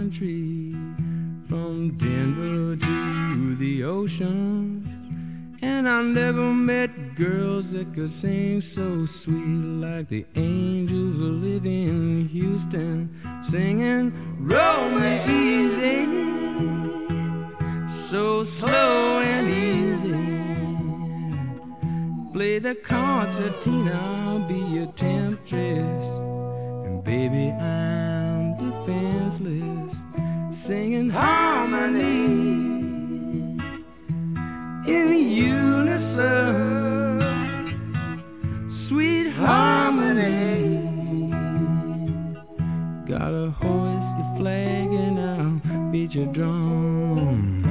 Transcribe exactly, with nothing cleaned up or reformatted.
country, from Denver to the ocean. And I never met girls that could sing so sweet like the angels who live in Houston, singing roll me easy, so slow and easy. Play the concertina, I'll be your temptress, and baby I'm defenseless, singing harmony in unison, sweet harmony. Gotta hoist your flag and I'll beat your drum.